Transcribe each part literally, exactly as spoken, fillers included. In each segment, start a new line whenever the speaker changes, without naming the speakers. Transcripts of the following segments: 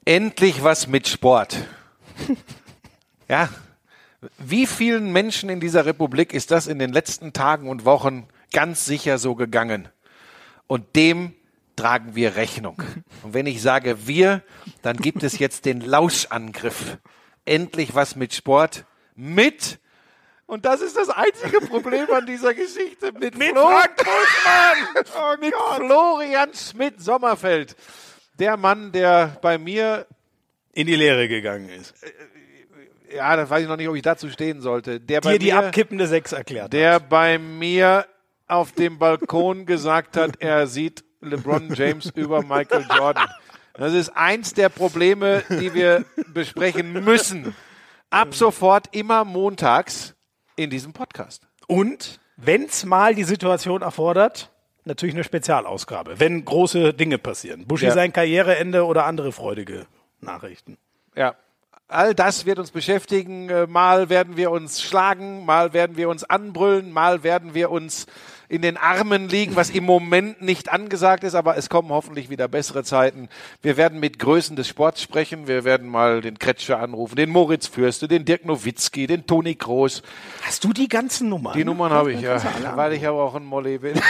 Endlich was mit Sport. Ja, wie vielen Menschen in dieser Republik ist das in den letzten Tagen und Wochen ganz sicher so gegangen? Und dem tragen wir Rechnung. Und wenn ich sage wir, dann gibt es jetzt den Lauschangriff. Endlich was mit Sport, mit, und das ist das einzige Problem an dieser Geschichte, mit, mit Frank Buschmann, oh mit Gott. Florian Schmidt-Sommerfeld. Der Mann, der bei mir
in die Lehre gegangen ist.
Ja, das weiß ich noch nicht, ob ich dazu stehen sollte. Der
Dir
bei
die
mir,
abkippende Sechs erklärt
Der
hat.
bei mir auf dem Balkon gesagt hat, er sieht LeBron James über Michael Jordan. Das ist eins der Probleme, die wir besprechen müssen. Ab sofort immer montags in diesem Podcast.
Und, wenn es mal die Situation erfordert, natürlich eine Spezialausgabe, wenn große Dinge passieren. Buschi
Ja.
sein Karriereende oder andere freudige Nachrichten.
Ja, all das wird uns beschäftigen. Äh, Mal werden wir uns schlagen, mal werden wir uns anbrüllen, mal werden wir uns in den Armen liegen, was im Moment nicht angesagt ist, aber es kommen hoffentlich wieder bessere Zeiten. Wir werden mit Größen des Sports sprechen. Wir werden mal den Kretscher anrufen, den Moritz Fürste, den Dirk Nowitzki, den Toni Kroos.
Hast du die ganzen Nummern?
Die Nummern habe ich, ja, weil ich aber auch ein Molly bin.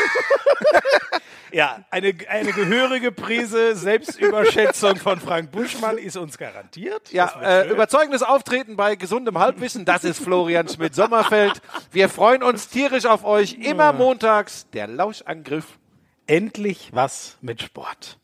Ja, eine, eine gehörige Prise Selbstüberschätzung von Frank Buschmann ist uns garantiert.
Ja, äh, überzeugendes Auftreten bei gesundem Halbwissen, das ist Florian Schmidt-Sommerfeld. Wir freuen uns tierisch auf euch, immer montags, der Lauschangriff.
Endlich was mit Sport.